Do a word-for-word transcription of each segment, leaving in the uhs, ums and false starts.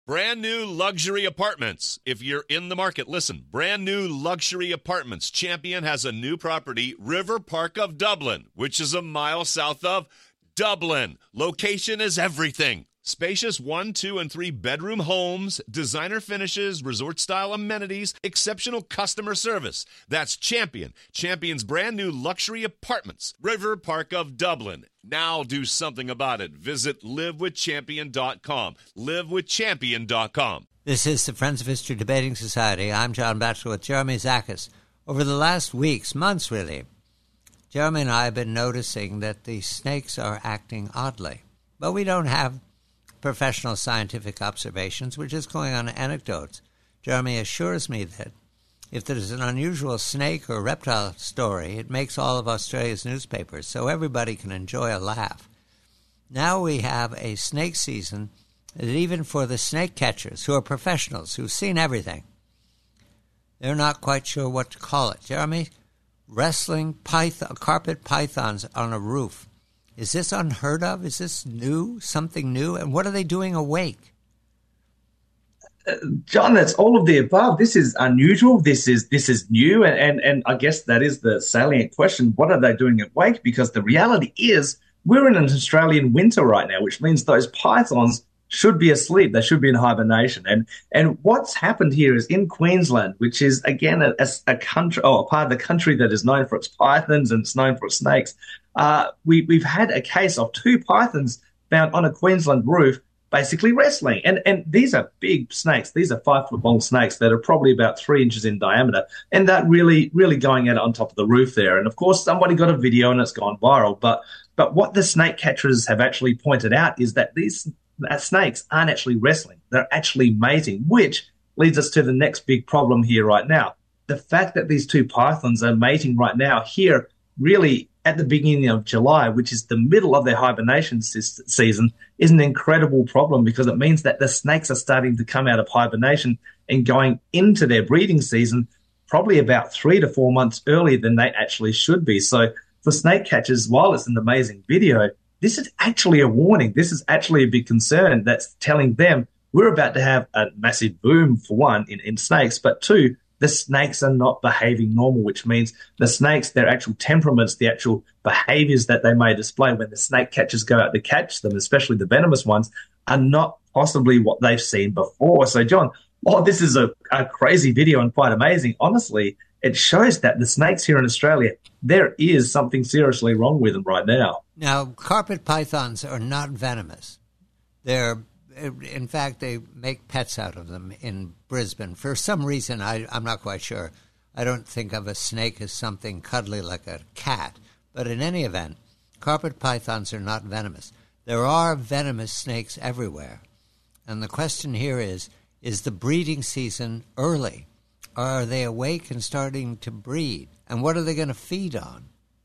Brand new luxury apartments. If you're in the market, listen. Brand new luxury apartments. Champion has a new property, River Park of Dublin, which is a mile south of Dublin. Location is everything. Spacious one, two, and three bedroom homes, designer finishes, resort-style amenities, exceptional customer service. That's Champion. Champion's brand new luxury apartments, River Park of Dublin. Now do something about it. Visit live with champion dot com. live with champion dot com. This is the Friends of History Debating Society. I'm John Batchelor with Jeremy Zachis. Over the last weeks, months really, Jeremy and I have been noticing that the snakes are acting oddly. But we don't have professional scientific observations. We're just going on anecdotes. Jeremy assures me that if there's an unusual snake or reptile story, it makes all of Australia's newspapers, so everybody can enjoy a laugh. Now we have a snake season that even for the snake catchers, who are professionals, who've seen everything, they're not quite sure what to call it. Jeremy, wrestling python, carpet pythons on a roof. Is this unheard of? Is this new, something new? And what are they doing awake? Uh, John, that's all of the above. This is unusual. This is this is new. And, and, and I guess that is the salient question. What are they doing awake? Because the reality is we're in an Australian winter right now, which means those pythons should be asleep. They should be in hibernation. And and what's happened here is in Queensland, which is, again, a, a, a country, or a part of the country that is known for its pythons and it's known for its snakes, uh, we, we've had a case of two pythons found on a Queensland roof basically wrestling. And and these are big snakes. These are five-foot-long snakes that are probably about three inches in diameter. And that really, really going at it on top of the roof there. And, of course, somebody got a video and it's gone viral. But, but what the snake catchers have actually pointed out is that these snakes aren't actually wrestling. They're actually mating, which leads us to the next big problem here right now. The fact that these two pythons are mating right now here really at the beginning of July, which is the middle of their hibernation season, is an incredible problem because it means that the snakes are starting to come out of hibernation and going into their breeding season probably about three to four months earlier than they actually should be. So for snake catchers, while it's an amazing video, this is actually a warning. This is actually a big concern that's telling them we're about to have a massive boom, for one, in, in snakes, but two, the snakes are not behaving normal, which means the snakes, their actual temperaments, the actual behaviors that they may display when the snake catchers go out to catch them, especially the venomous ones, are not possibly what they've seen before. So, John, while this is a, a crazy video and quite amazing, honestly, it shows that the snakes here in Australia, there is something seriously wrong with them right now. Now, carpet pythons are not venomous. They're In fact, they make pets out of them in Brisbane. For some reason, I, I'm not quite sure. I don't think of a snake as something cuddly like a cat. But in any event, carpet pythons are not venomous. There are venomous snakes everywhere. And the question here is, is the breeding season early? Or are they awake and starting to breed? And what are they going to feed on?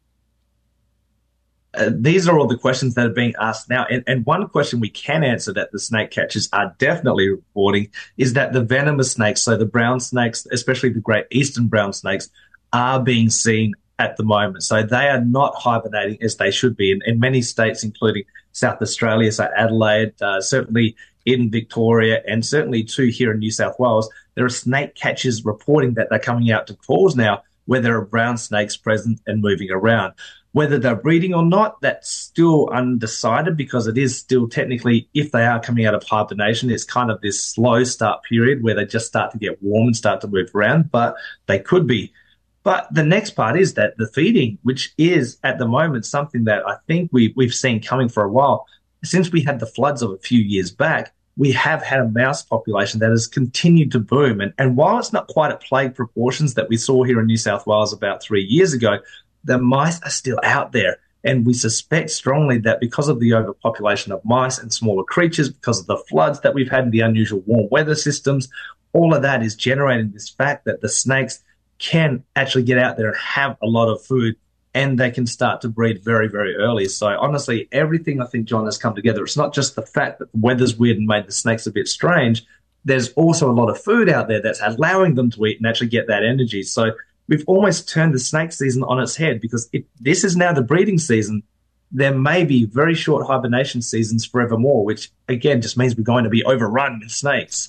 Uh, these are all the questions that are being asked now. And, and one question we can answer that the snake catchers are definitely reporting is that the venomous snakes, so the brown snakes, especially the great eastern brown snakes, are being seen at the moment. So they are not hibernating as they should be. In, in many states, including South Australia, so Adelaide, uh, certainly in Victoria, and certainly too here in New South Wales, there are snake catchers reporting that they're coming out to calls now where there are brown snakes present and moving around. Whether they're breeding or not, that's still undecided because it is still technically, if they are coming out of hibernation, it's kind of this slow start period where they just start to get warm and start to move around, but they could be. But the next part is that the feeding, which is at the moment something that I think we, we've seen coming for a while. Since we had the floods of a few years back, we have had a mouse population that has continued to boom. And, and while it's not quite at plague proportions that we saw here in New South Wales about three years ago, the mice are still out there. And we suspect strongly that because of the overpopulation of mice and smaller creatures, because of the floods that we've had and the unusual warm weather systems, all of that is generating this fact that the snakes can actually get out there and have a lot of food and they can start to breed very, very early. So honestly, everything I think, John, has come together. It's not just the fact that the weather's weird and made the snakes a bit strange. There's also a lot of food out there that's allowing them to eat and actually get that energy. So we've almost turned the snake season on its head because if this is now the breeding season, there may be very short hibernation seasons forevermore, which again just means we're going to be overrun with snakes.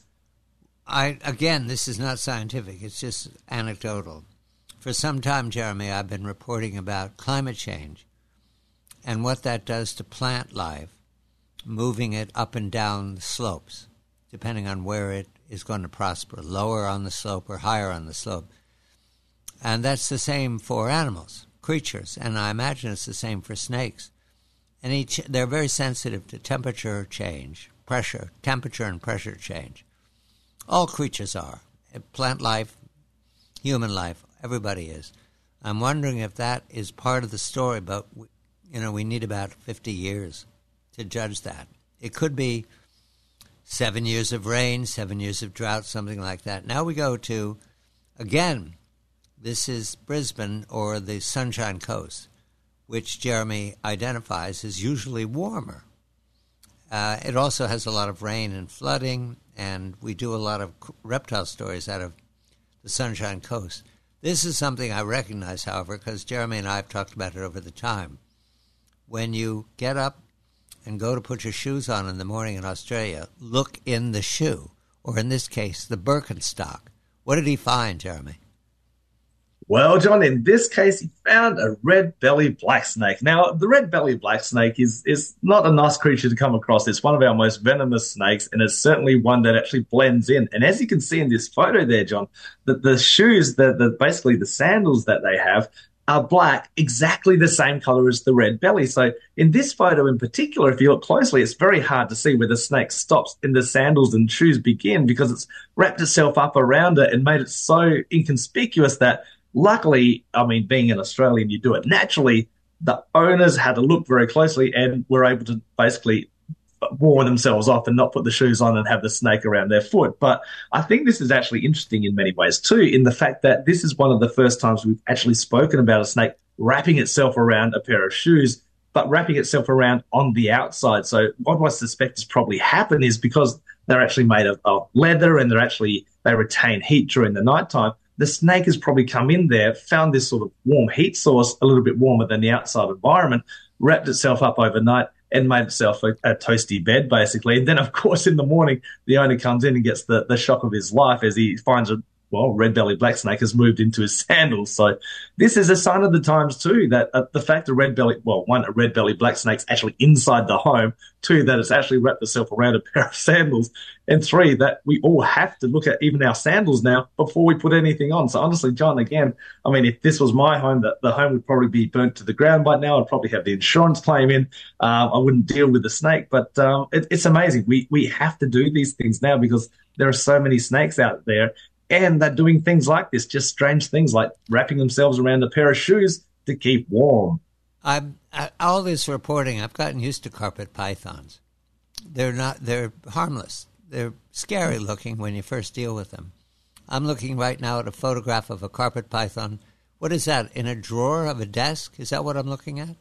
I again, this is not scientific. It's just anecdotal. For some time, Jeremy, I've been reporting about climate change and what that does to plant life, moving it up and down the slopes, depending on where it is going to prosper, lower on the slope or higher on the slope. And that's the same for animals, creatures, and I imagine it's the same for snakes. And each, they're very sensitive to temperature change, pressure, temperature and pressure change. All creatures are. Plant life, human life, everybody is. I'm wondering if that is part of the story, but, you know, we need about fifty years to judge that. It could be seven years of rain, seven years of drought, something like that. Now we go to, again, this is Brisbane or the Sunshine Coast, which Jeremy identifies as usually warmer. Uh, it also has a lot of rain and flooding, and we do a lot of reptile stories out of the Sunshine Coast. This is something I recognize, however, because Jeremy and I have talked about it over the time. When you get up and go to put your shoes on in the morning in Australia, look in the shoe, or in this case, the Birkenstock. What did he find, Jeremy? Well, John, in this case, he found a red-bellied black snake. Now, the red-bellied black snake is is not a nice creature to come across. It's one of our most venomous snakes, and it's certainly one that actually blends in. And as you can see in this photo there, John, the, the shoes, the, the basically the sandals that they have are black, exactly the same color as the red belly. So in this photo in particular, if you look closely, it's very hard to see where the snake stops and the sandals and shoes begin because it's wrapped itself up around it and made it so inconspicuous that luckily, I mean, being an Australian, you do it naturally. The owners had to look very closely and were able to basically warn themselves off and not put the shoes on and have the snake around their foot. But I think this is actually interesting in many ways too, in the fact that this is one of the first times we've actually spoken about a snake wrapping itself around a pair of shoes, but wrapping itself around on the outside. So what I suspect has probably happened is because they're actually made of, of leather and they're actually, they retain heat during the nighttime. The snake has probably come in there, found this sort of warm heat source, a little bit warmer than the outside environment, wrapped itself up overnight and made itself a, a toasty bed, basically. And then, of course, in the morning, the owner comes in and gets the, the shock of his life as he finds a, well, red-bellied black snake has moved into his sandals. So this is a sign of the times, too, that uh, the fact that red-bellied, well, one, a red-bellied black snake's actually inside the home, two, that it's actually wrapped itself around a pair of sandals, and three, that we all have to look at even our sandals now before we put anything on. So honestly, John, again, I mean, if this was my home, the, the home would probably be burnt to the ground by now. I'd probably have the insurance claim in. Um, I wouldn't deal with the snake, but um, it, it's amazing. We, we have to do these things now because there are so many snakes out there. And they're doing things like this, just strange things like wrapping themselves around a pair of shoes to keep warm. I'm, I, all this reporting, I've gotten used to carpet pythons. They're not, they're harmless. They're scary looking when you first deal with them. I'm looking right now at a photograph of a carpet python. What is that, in a drawer of a desk? Is that what I'm looking at?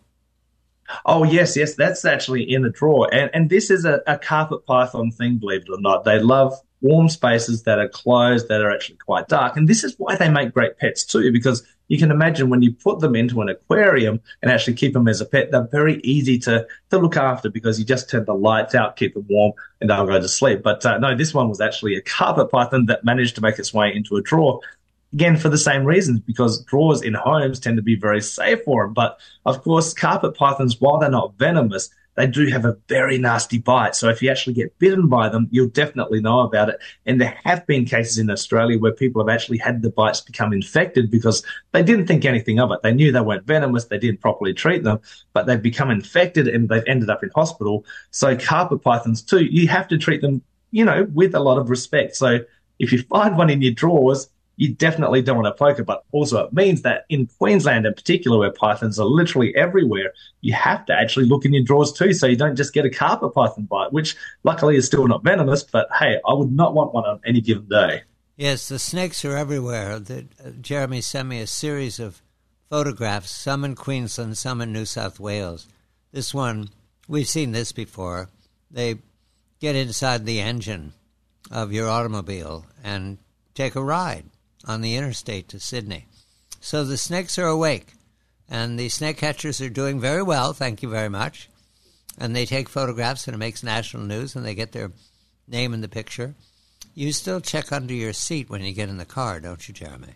Oh, yes, yes, that's actually in a drawer. And, and this is a, a carpet python thing, believe it or not. They love warm spaces that are closed, that are actually quite dark. And this is why they make great pets too, because you can imagine when you put them into an aquarium and actually keep them as a pet, they're very easy to, to look after because you just turn the lights out, keep them warm, and they'll go to sleep. But uh, no, this one was actually a carpet python that managed to make its way into a drawer. Again, for the same reasons, because drawers in homes tend to be very safe for them. But, of course, carpet pythons, while they're not venomous, they do have a very nasty bite. So if you actually get bitten by them, you'll definitely know about it. And there have been cases in Australia where people have actually had the bites become infected because they didn't think anything of it. They knew they weren't venomous. They didn't properly treat them, but they've become infected and they've ended up in hospital. So carpet pythons, too, you have to treat them, you know, with a lot of respect. So if you find one in your drawers, you definitely don't want to poke it, but also it means that in Queensland in particular, where pythons are literally everywhere, you have to actually look in your drawers too, so you don't just get a carpet python bite, which luckily is still not venomous, but hey, I would not want one on any given day. Yes, the snakes are everywhere. The, uh, Jeremy sent me a series of photographs, some in Queensland, some in New South Wales. This one, we've seen this before. They get inside the engine of your automobile and take a ride on the interstate to Sydney. So the snakes are awake. And the snake catchers are doing very well, thank you very much. And they take photographs, and it makes national news, and they get their name in the picture. You still check under your seat when you get in the car, don't you, Jeremy?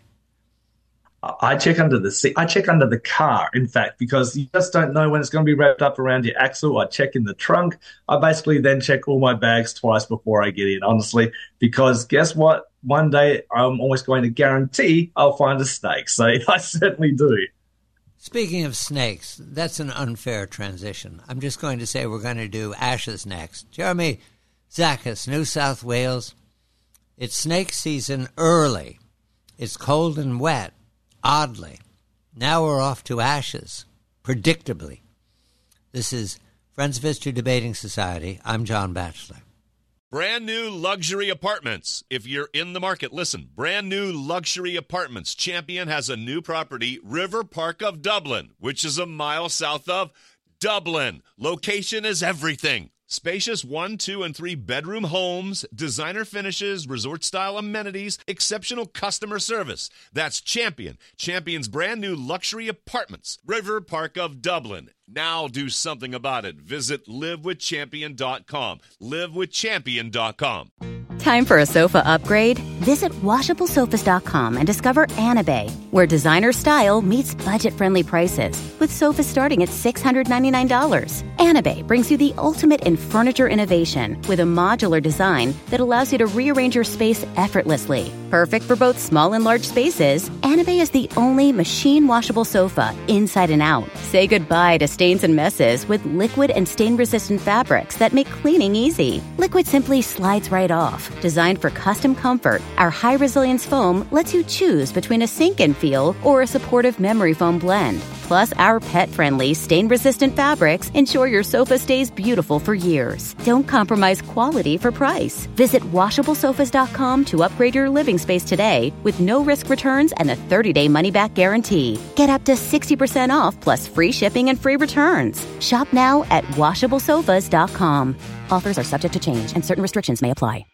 I check under the seat. I check under the car, in fact, because you just don't know when it's going to be wrapped up around your axle. I check in the trunk. I basically then check all my bags twice before I get in, honestly, because guess what? One day I'm almost going to guarantee I'll find a snake. So I certainly do. Speaking of snakes, that's an unfair transition. I'm just going to say we're going to do ashes next. Jeremy Zachas, New South Wales. It's snake season early. It's cold and wet. Oddly, now we're off to ashes, predictably. This is Friends Visitor Debating Society. I'm John Batchelor. Brand new luxury apartments. If you're in the market, listen. Brand new luxury apartments. Champion has a new property, River Park of Dublin, which is a mile south of Dublin. Location is everything. Spacious one, two, and three bedroom homes, designer finishes, resort-style amenities, exceptional customer service. That's Champion. Champion's brand new luxury apartments, River Park of Dublin. Now do something about it. Visit live with champion dot com. live with champion dot com. Time for a sofa upgrade? Visit washable sofas dot com and discover Anabay, where designer style meets budget-friendly prices, with sofas starting at six hundred ninety-nine dollars. Anabay brings you the ultimate in furniture innovation with a modular design that allows you to rearrange your space effortlessly. Perfect for both small and large spaces, Anabay is the only machine-washable sofa inside and out. Say goodbye to stains and messes with liquid and stain-resistant fabrics that make cleaning easy. Liquid simply slides right off. Designed for custom comfort, our high-resilience foam lets you choose between a sink-in feel or a supportive memory foam blend. Plus, our pet-friendly, stain-resistant fabrics ensure your sofa stays beautiful for years. Don't compromise quality for price. Visit washable sofas dot com to upgrade your living space today with no-risk returns and a thirty-day money-back guarantee. Get up to sixty percent off plus free shipping and free returns. Shop now at washable sofas dot com. Offers are subject to change and certain restrictions may apply.